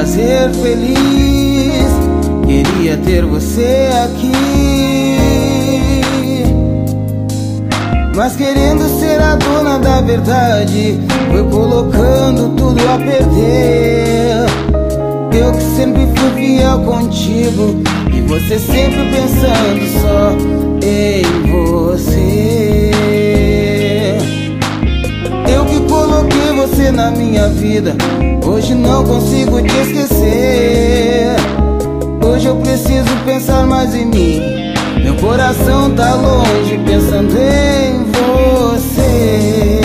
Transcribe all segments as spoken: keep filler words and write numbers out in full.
fazer feliz. Queria ter você aqui, mas querendo ser a dona da verdade, foi colocando tudo a perder. Eu que sempre fui fiel contigo, e você sempre pensando só em você. Eu que coloquei você na minha vida, hoje não consigo te esquecer. Hoje eu preciso pensar mais em mim, meu coração tá longe pensando em você.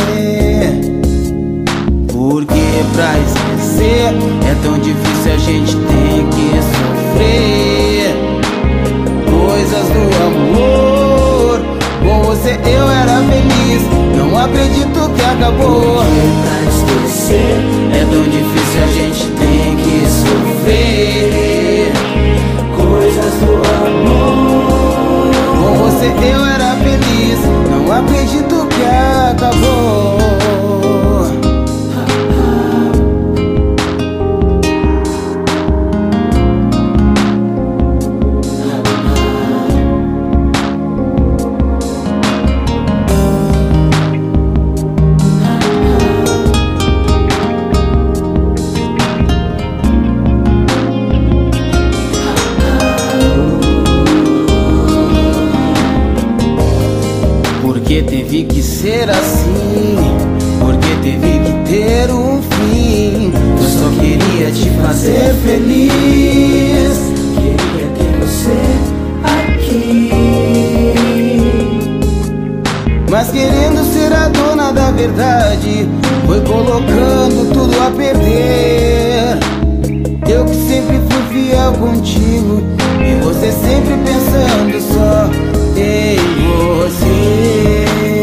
Porque pra esquecer é tão difícil, a gente tem que sofrer. Coisas do amor, com você eu era feliz, não acredito que acabou. Porque pra esquecer É tão difícil, a gente tem que sofrer. coisas do amor. Com você eu era feliz, não acredito que acabou. Porque teve que ser assim, porque teve que ter um fim. Eu só queria te fazer feliz, Queria ter você aqui, mas querendo ser a dona da verdade, foi colocando tudo a perder. Eu que sempre fui fiel contigo, e você sempre pensando só em você.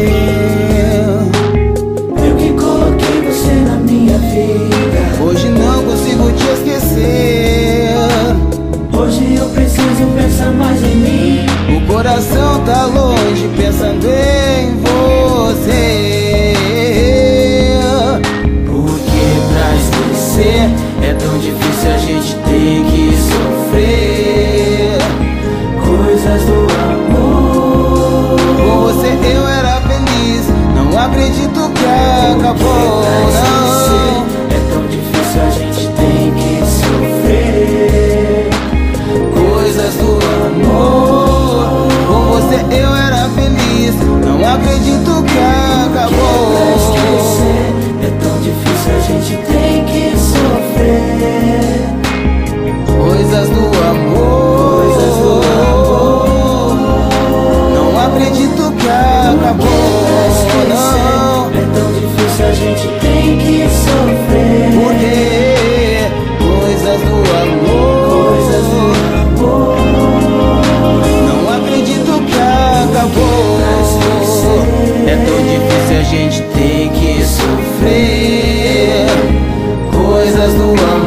eu que coloquei você na minha vida. Hoje não consigo te esquecer. Hoje eu preciso pensar mais em mim, O coração tá longe pensando em você. Porque pra esquecer é tão difícil, a gente tem que sofrer. coisas do amor. Com você eu era feliz, não acredito que acabou. Pra esquecer Não. é tão difícil, a gente tem que sofrer. Coisas do amor, com você eu era feliz, não acredito que acabou. Pra esquecer é tão difícil, a gente tem que sofrer. Coisas do amor, Coisas do amor. não acredito que acabou. Pra esquecer Não, é tão difícil, a gente tem que sofrer. porque coisas do amor, Coisas do amor. não acredito que acabou. Pra esquecer É tão difícil, a gente tem que sofrer. Coisas do amor.